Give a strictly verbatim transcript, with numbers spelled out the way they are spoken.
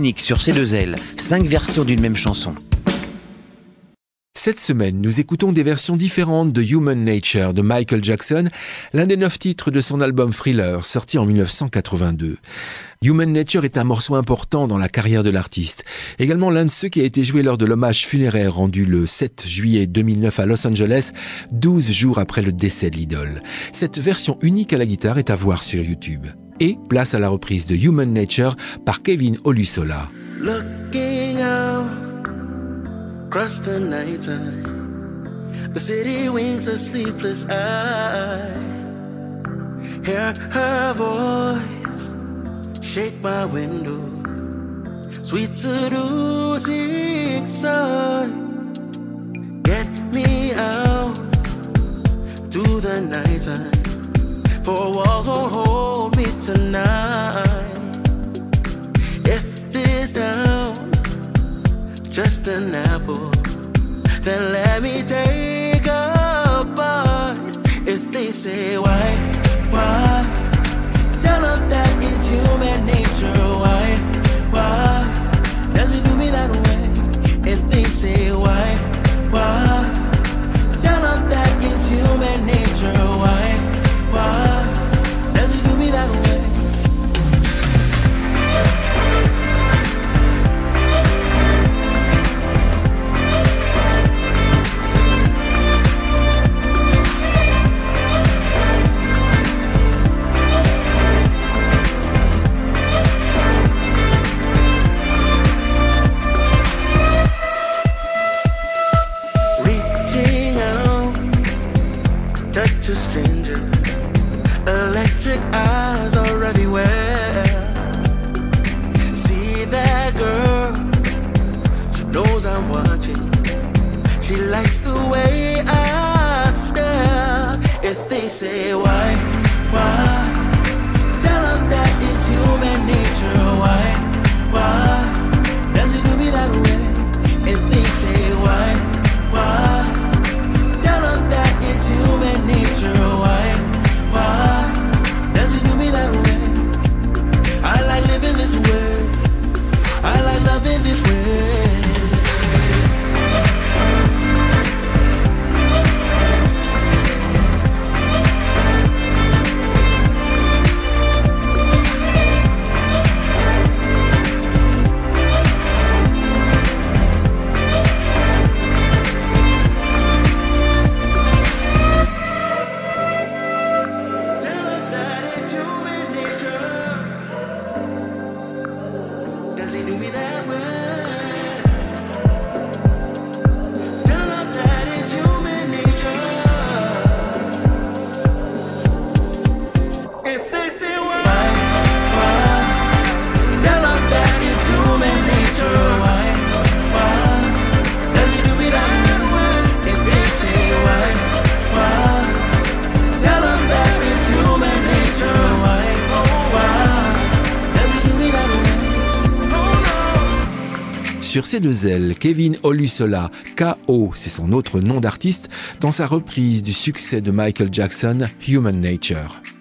unique sur C deux L, cinq versions d'une même chanson. Cette semaine, nous écoutons des versions différentes de Human Nature de Michael Jackson, l'un des neuf titres de son album Thriller, sorti en dix-neuf cent quatre-vingt-deux. Human Nature est un morceau important dans la carrière de l'artiste. Également l'un de ceux qui a été joué lors de l'hommage funéraire rendu le sept juillet deux mille neuf à Los Angeles, douze jours après le décès de l'idole. Cette version unique à la guitare est à voir sur YouTube. Et place à la reprise de Human Nature par Kevin Olusola. Looking out across the nighttime, the city winks a sleepless eye. Hear her voice shake my window, sweet seducing sigh. Get me out to the nighttime, four walls won't hold me tonight. If this town just an apple, then let me take a bite. If they say why, why, tell them that it's human nature. Why, why, does it do me that way? If they say why, why, tell them that it's human nature. Why, why, does it do me that way? Touch a stranger, electric eyes are everywhere. See that girl, she knows I'm watching. She likes the way I stare. If they say why, why, tell them that it's human nature. Why, why, does it do me that way? If they say why, why, human nature, why, why, does it do me that way? I like living this way, I like loving this way. Sur C deux L, Kevin Olusola, K O, c'est son autre nom d'artiste, dans sa reprise du succès de Michael Jackson, Human Nature.